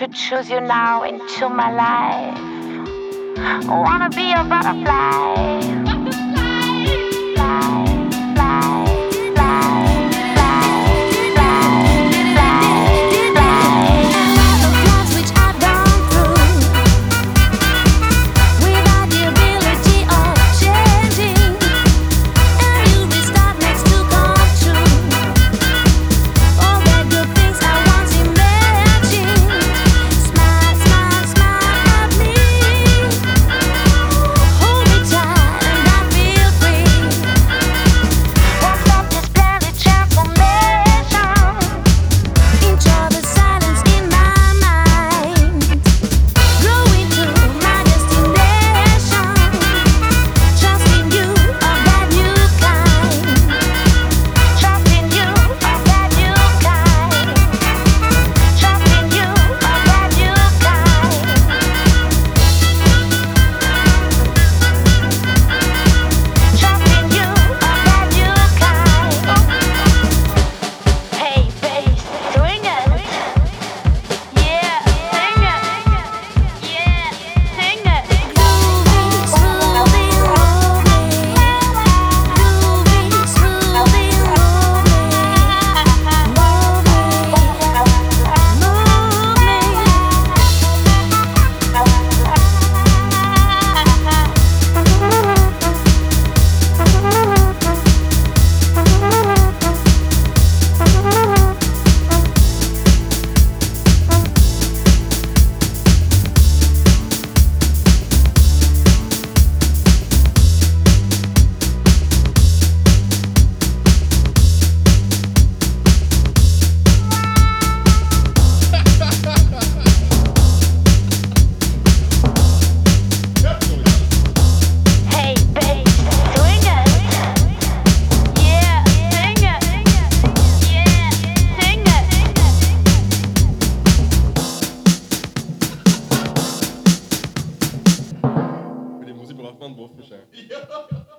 to choose you now into my life. Wanna be a butterfly. Fly, fly, fly, fly, fly, fly, fly. All the flaws which I've gone through, without the ability of changing, and you restart next to come true. All the good things I once imagined, smile, smile, smile at me. Hold me tight and I feel free. Won't stop this splendid transformation. Enjoy the silence in my mind, growing to my destination. Trusting you of that new kind. Trusting you of that new kind. Trusting you of that new kind. Trusting you of that new kind. Hey, bass, swing it. Yeah, sing it. Yeah, sing it. Groovy, smoothly rolling, groovy, smoothly rolling, Hey, bass, swing it. Yeah, sing it. Yeah, sing it. Die Musik braucht man drauf,